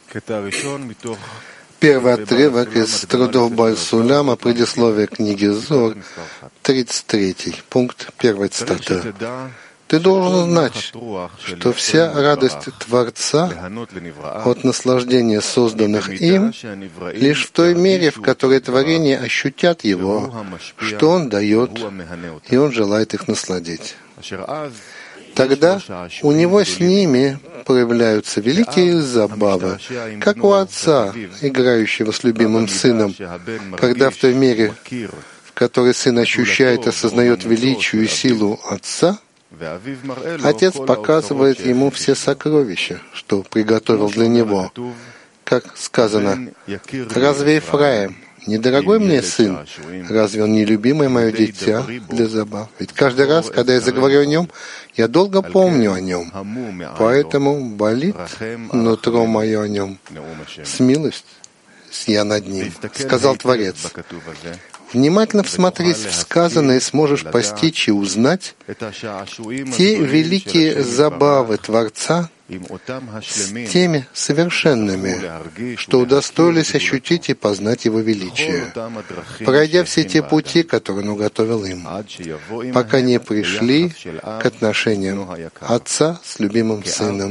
Первый отрывок из трудов Баль-Суляма, предисловие книги Зор, 33 пункт, первая цитата. Ты должен знать, что вся радость Творца от наслаждения созданных им лишь в той мере, в которой творения ощутят его, что он дает, и он желает их насладить. Тогда у него с ними проявляются великие забавы, как у отца, играющего с любимым сыном, когда в той мере, в которой сын ощущает и осознает величие и силу отца, отец показывает ему все сокровища, что приготовил для него. Как сказано, «Разве Ефраим недорогой мне сын? Разве он не любимое мое дитя для забав? Ведь каждый раз, когда я заговорю о нем, я долго помню о нем. Поэтому болит нутро мое о нем. С милостью я над ним», — сказал Творец. Внимательно всмотрись в сказанное, и сможешь постичь и узнать те великие забавы Творца с теми совершенными, что удостоились ощутить и познать Его величие, пройдя все те пути, которые Он уготовил им, пока не пришли к отношениям отца с любимым сыном,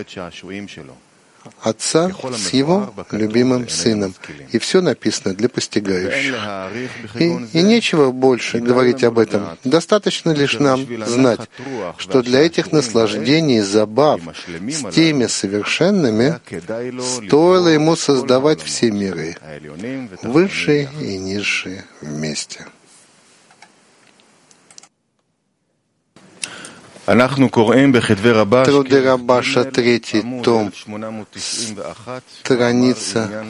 отца с его любимым сыном. И все написано для постигающих. И нечего больше говорить об этом. Достаточно лишь нам знать, что для этих наслаждений и забав с теми совершенными стоило ему создавать все миры, высшие и низшие вместе. Труды Рабаша, 3 том, страница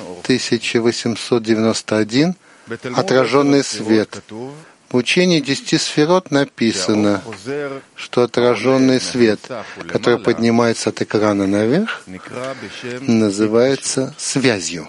1891, отраженный свет. В учении 10 сферот написано, что отраженный свет, который поднимается от экрана наверх, называется связью,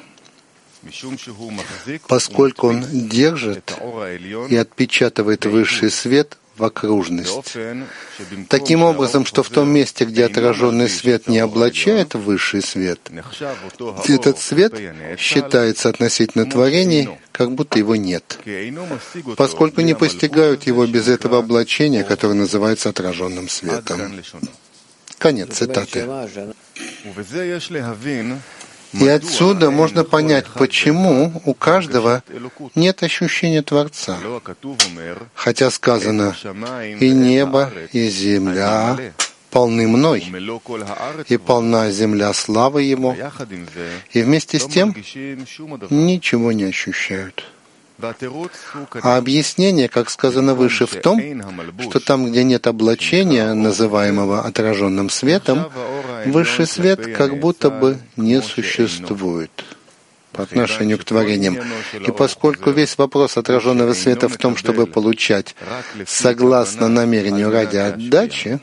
поскольку он держит и отпечатывает высший свет в окружность. Таким образом, что в том месте, где отраженный свет не облачает высший свет, этот свет считается относительно творений, как будто его нет, поскольку не постигают его без этого облачения, которое называется отраженным светом. Конец цитаты. И отсюда можно понять, почему у каждого нет ощущения Творца. Хотя сказано, «И небо, и земля полны мной, и полна земля славы Его», и вместе с тем ничего не ощущают. А объяснение, как сказано выше, в том, что там, где нет облачения, называемого отраженным светом, высший свет как будто бы не существует по отношению к творениям. И поскольку весь вопрос отраженного света в том, чтобы получать согласно намерению ради отдачи,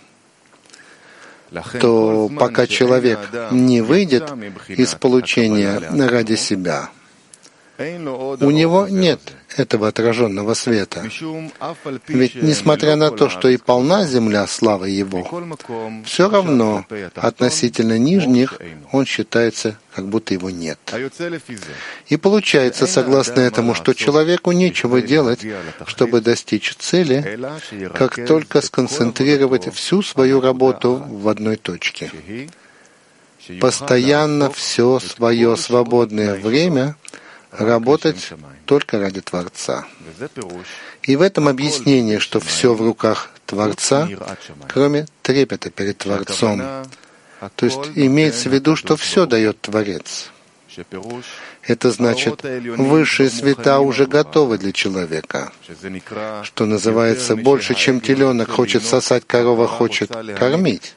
то пока человек не выйдет из получения ради себя, у него нет этого отраженного света. Ведь, несмотря на то, что и полна земля славы Его, все равно относительно нижних он считается, как будто его нет. И получается, согласно этому, что человеку нечего делать, чтобы достичь цели, как только сконцентрировать всю свою работу в одной точке. Постоянно все свое свободное время работать только ради Творца. И в этом объяснение, что все в руках Творца, кроме трепета перед Творцом. То есть имеется в виду, что все дает Творец. Это значит, высшие света уже готовы для человека, что называется, больше, чем теленок хочет сосать, корова хочет кормить.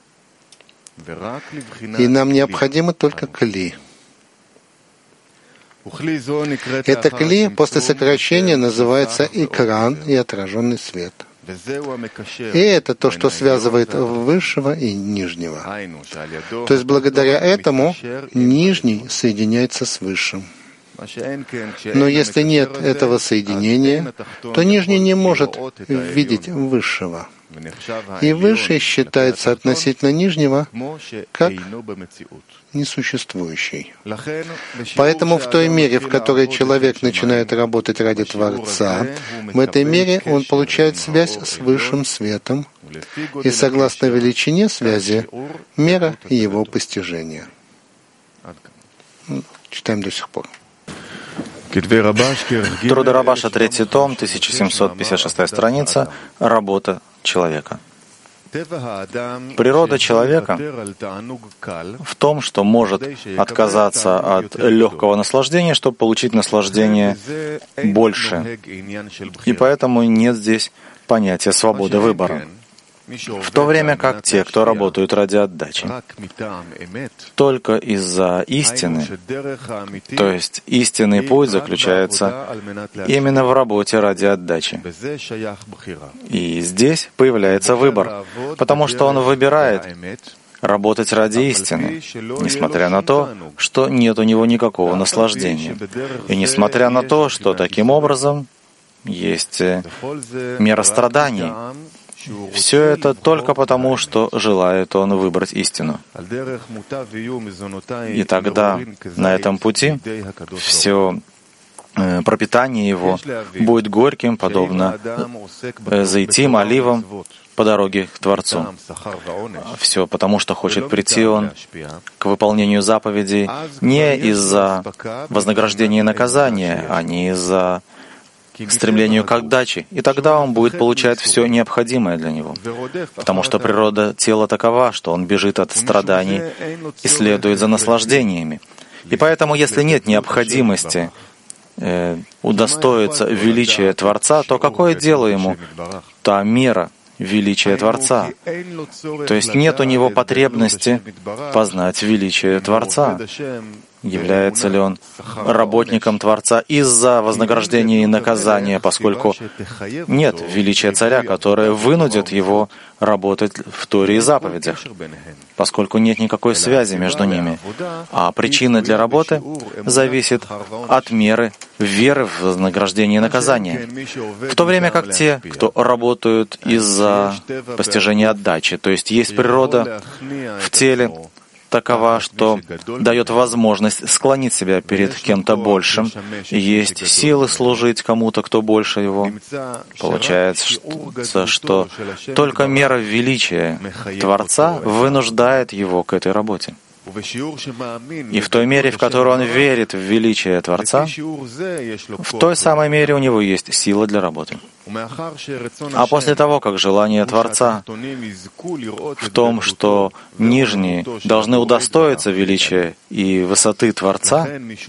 И нам необходимо только кли. Это кли после сокращения называется экран и отраженный свет. И это то, что связывает высшего и нижнего. То есть благодаря этому нижний соединяется с высшим. Но если нет этого соединения, то нижний не может видеть высшего. И высший считается относительно нижнего как несуществующий. Поэтому в той мере, в которой человек начинает работать ради Творца, в этой мере он получает связь с высшим светом, и согласно величине связи, мера его постижения. Читаем до сих пор. Труды Рабаша, 3 том, 1756 страница. Работа человека. Природа человека в том, что может отказаться от легкого наслаждения, чтобы получить наслаждение больше. И поэтому нет здесь понятия свободы выбора. В то время как те, кто работают ради отдачи, только из-за истины, то есть истинный путь заключается именно в работе ради отдачи. И здесь появляется выбор, потому что он выбирает работать ради истины, несмотря на то, что нет у него никакого наслаждения, и несмотря на то, что таким образом есть мера страданий. Все это только потому, что желает он выбрать истину. И тогда на этом пути все пропитание его будет горьким, подобно зайтим, оливам по дороге к Творцу. Все потому, что хочет прийти он к выполнению заповедей не из-за вознаграждения и наказания, а не из-за к стремлению к отдаче, и тогда он будет получать все необходимое для него. Потому что природа тела такова, что он бежит от страданий и следует за наслаждениями. И поэтому, если нет необходимости удостоиться величия Творца, то какое дело ему та мера величия Творца? То есть нет у него потребности познать величие Творца. Является ли он работником Творца из-за вознаграждения и наказания, поскольку нет величия царя, которое вынудит его работать в Торе и заповедях, поскольку нет никакой связи между ними. А причина для работы зависит от меры веры в вознаграждение и наказание. В то время как те, кто работают из-за постижения отдачи, то есть есть природа в теле, такова, что дает возможность склонить себя перед кем-то большим, и есть силы служить кому-то, кто больше его. Получается, что только мера величия Творца вынуждает его к этой работе. И в той мере, в которой он верит в величие Творца, в той самой мере у него есть сила для работы. А после того, как желание Творца в том, что нижние должны удостоиться величия и высоты Творца,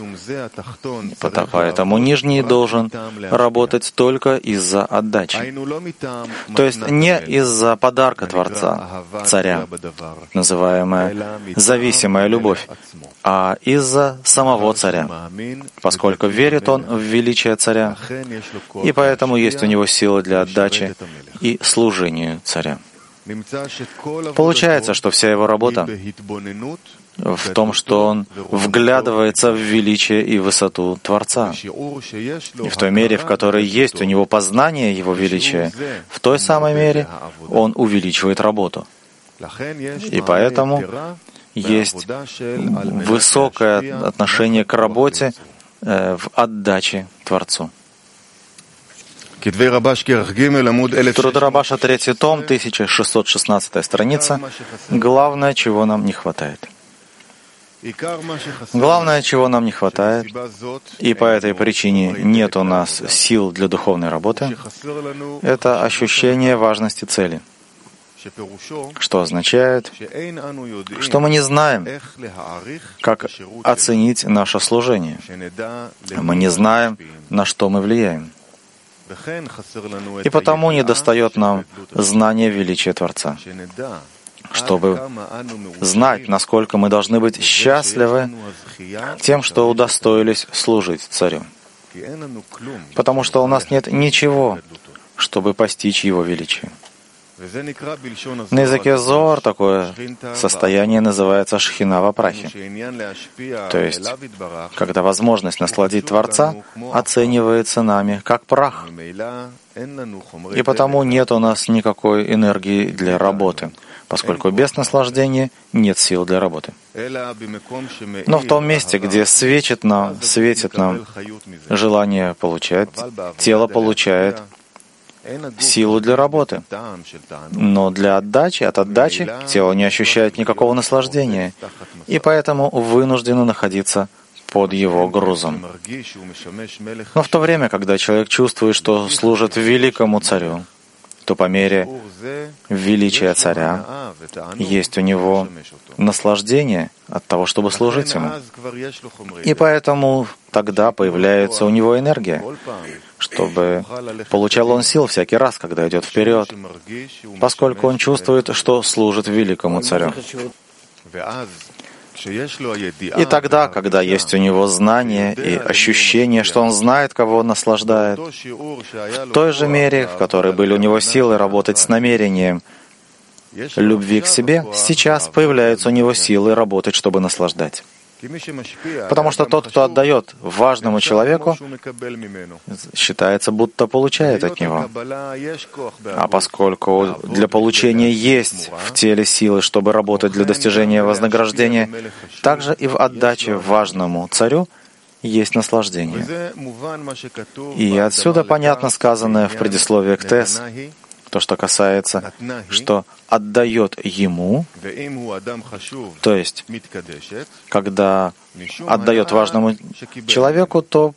поэтому нижний должен работать только из-за отдачи. То есть не из-за подарка Творца, царя, называемая зависимая любовь, а из-за самого царя, поскольку верит он в величие царя, и поэтому есть у него сила для отдачи и служению царя. Получается, что вся его работа в том, что он вглядывается в величие и высоту Творца. И в той мере, в которой есть у него познание его величия, в той самой мере он увеличивает работу. И поэтому есть высокое отношение к работе в отдаче Творцу. Труды Рабаша, 3 том, 1616 страница. Главное, чего нам не хватает. Главное, чего нам не хватает, и по этой причине нет у нас сил для духовной работы, это ощущение важности цели. Что означает, что мы не знаем, как оценить наше служение. Мы не знаем, на что мы влияем. И потому недостает нам знания величия Творца, чтобы знать, насколько мы должны быть счастливы тем, что удостоились служить Царю. Потому что у нас нет ничего, чтобы постичь Его величие. На языке Зоар такое состояние называется шхина во прахе. То есть, когда возможность насладить Творца оценивается нами как прах. И потому нет у нас никакой энергии для работы, поскольку без наслаждения нет сил для работы. Но в том месте, где светит нам желание получать, тело получает силу для работы. Но от отдачи тело не ощущает никакого наслаждения, и поэтому вынуждено находиться под его грузом. Но в то время, когда человек чувствует, что служит великому царю, то по мере величия царя есть у него наслаждение от того, чтобы служить ему. И поэтому тогда появляется у него энергия, чтобы получал он сил всякий раз, когда идет вперед, поскольку он чувствует, что служит великому царю. И тогда, когда есть у него знание и ощущение, что он знает, кого он наслаждает, в той же мере, в которой были у него силы работать с намерением любви к себе, сейчас появляются у него силы работать, чтобы наслаждать. Потому что тот, кто отдает важному человеку, считается, будто получает от него. А поскольку для получения есть в теле силы, чтобы работать для достижения вознаграждения, также и в отдаче важному царю есть наслаждение. И отсюда понятно сказанное в предисловии к Тес, то, что касается, что отдает ему, то есть, когда отдает важному человеку, то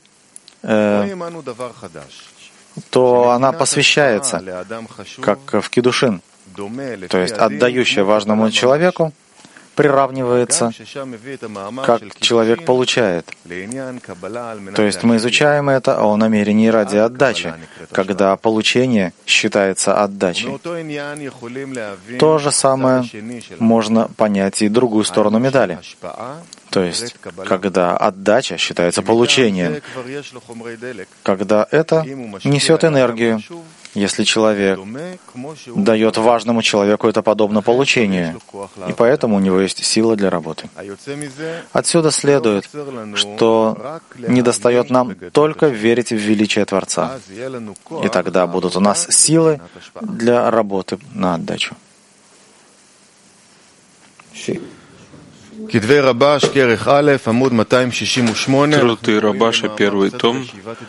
она посвящается, как в кидушин. То есть, отдающая важному человеку приравнивается, как человек получает. То есть мы изучаем это о намерении ради отдачи, когда получение считается отдачей. То же самое можно понять и другую сторону медали. То есть, когда отдача считается получением, когда это несет энергию. Если человек дает важному человеку, это подобно получению, и поэтому у него есть сила для работы. Отсюда следует, что недостает нам только верить в величие Творца, и тогда будут у нас силы для работы на отдачу. Труды Рабаша, первый том.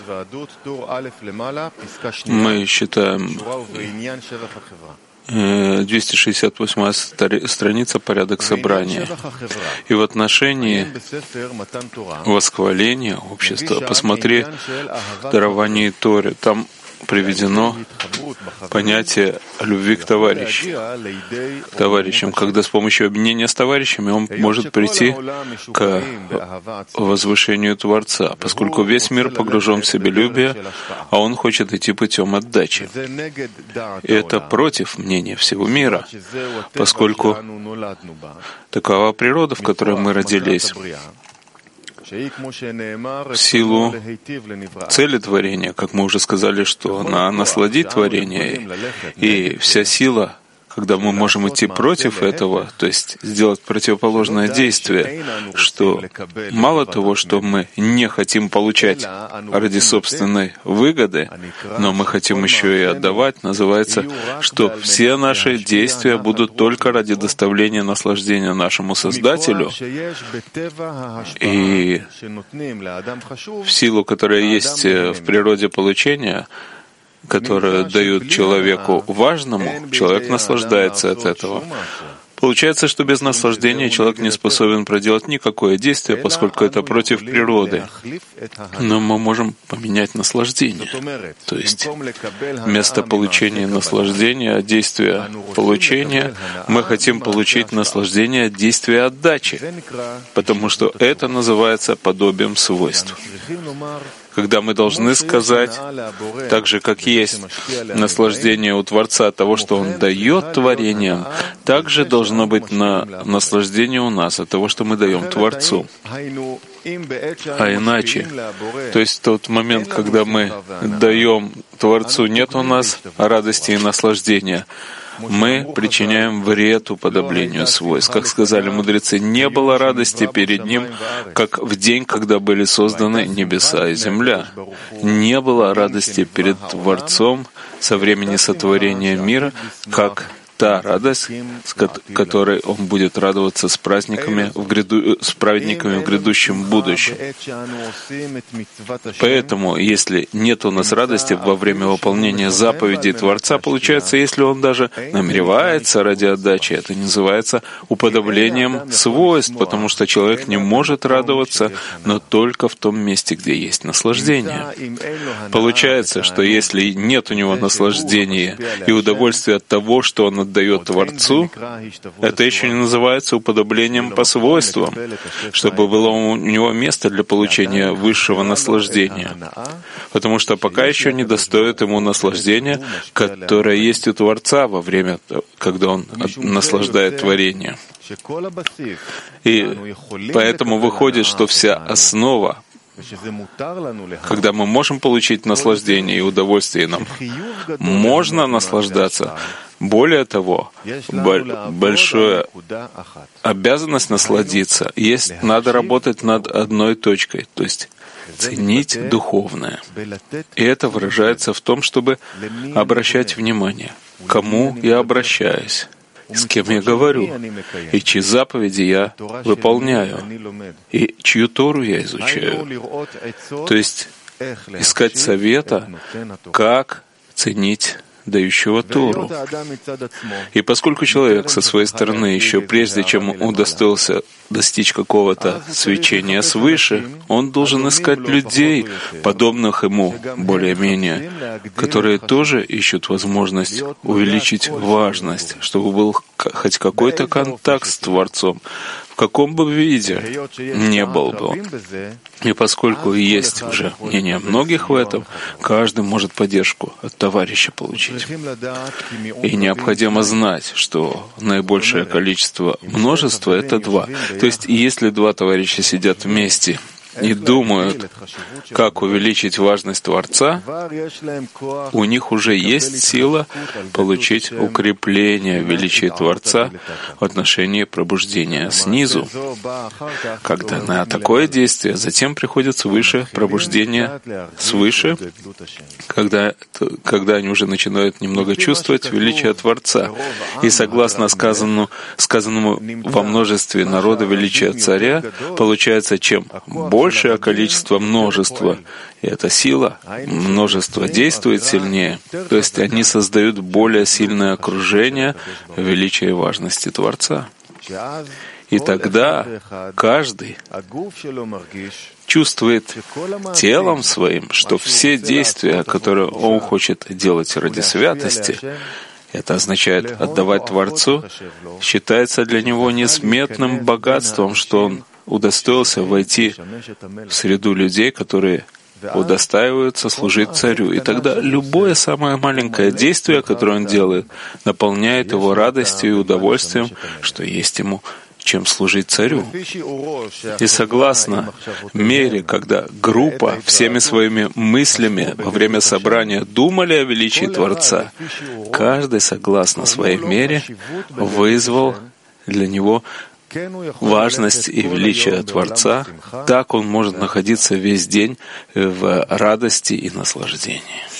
Мы считаем 268 страница «Порядок собрания». И в отношении восхваления общества посмотри в даровании Торе. Там приведено понятие любви к товарищам, когда с помощью объединения с товарищами он может прийти к возвышению Творца, поскольку весь мир погружен в себелюбие, а он хочет идти путем отдачи. И это против мнения всего мира, поскольку такова природа, в которой мы родились. В силу цели творения, как мы уже сказали, что она насладит творение, и вся сила, когда мы можем идти против этого, то есть сделать противоположное действие, что мало того, что мы не хотим получать ради собственной выгоды, но мы хотим еще и отдавать, называется, что все наши действия будут только ради доставления наслаждения нашему Создателю, и в силу, которая есть в природе получения, которые дают человеку важному, человек наслаждается от этого. Получается, что без наслаждения человек не способен проделать никакое действие, поскольку это против природы. Но мы можем поменять наслаждение. То есть вместо получения наслаждения от действия получения мы хотим получить наслаждение от действия отдачи, потому что это называется подобием свойств. Когда мы должны сказать, так же, как есть наслаждение у Творца от того, что Он дает творениям, также должно быть наслаждение у нас от того, что мы даем Творцу. А иначе, то есть в тот момент, когда мы даем Творцу, нет у нас радости и наслаждения, мы причиняем вред уподоблению свойств. Как сказали мудрецы, не было радости перед Ним, как в день, когда были созданы небеса и земля. Не было радости перед Творцом со времени сотворения мира, как та радость, с которой Он будет радоваться с праведниками в грядущем будущем. Поэтому, если нет у нас радости во время выполнения заповедей Творца, получается, если Он даже намеревается ради отдачи, это называется уподоблением свойств, потому что человек не может радоваться, но только в том месте, где есть наслаждение. Получается, что если нет у него наслаждения и удовольствия от того, что он отдает Творцу, это еще не называется уподоблением по свойствам, чтобы было у него место для получения высшего наслаждения. Потому что пока еще не достоит ему наслаждения, которое есть у Творца во время, когда он наслаждает творение. И поэтому выходит, что вся основа, когда мы можем получить наслаждение и удовольствие, нам можно наслаждаться. Более того, большая обязанность насладиться есть, надо работать над одной точкой, то есть ценить духовное. И это выражается в том, чтобы обращать внимание, к кому я обращаюсь, с кем я говорю, и чьи заповеди я выполняю, и чью Тору я изучаю. То есть искать совета, как ценить дающего Тору. И поскольку человек со своей стороны, еще прежде чем удостоился достичь какого-то свечения свыше, он должен искать людей, подобных ему более-менее, которые тоже ищут возможность увеличить важность, чтобы был хоть какой-то контакт с Творцом, в каком бы виде не был бы. И поскольку есть уже мнение многих в этом, каждый может поддержку от товарища получить. И необходимо знать, что наибольшее количество множества — это два. То есть, если два товарища сидят вместе и думают, как увеличить важность Творца, у них уже есть сила получить укрепление величия Творца в отношении пробуждения снизу. Когда на такое действие затем приходит свыше пробуждение свыше, когда они уже начинают немного чувствовать величие Творца. И согласно сказанному во множестве народа величия Царя, получается, чем большее количество множества, и эта сила, множество действует сильнее, то есть они создают более сильное окружение величия и важности Творца. И тогда каждый чувствует телом своим, что все действия, которые он хочет делать ради святости, это означает отдавать Творцу, считается для него несметным богатством, что он удостоился войти в среду людей, которые удостаиваются служить царю. И тогда любое самое маленькое действие, которое он делает, наполняет его радостью и удовольствием, что есть ему чем служить царю. И согласно мере, когда группа всеми своими мыслями во время собрания думали о величии Творца, каждый, согласно своей мере, вызвал для него важность и величие Творца, так он может находиться весь день в радости и наслаждении.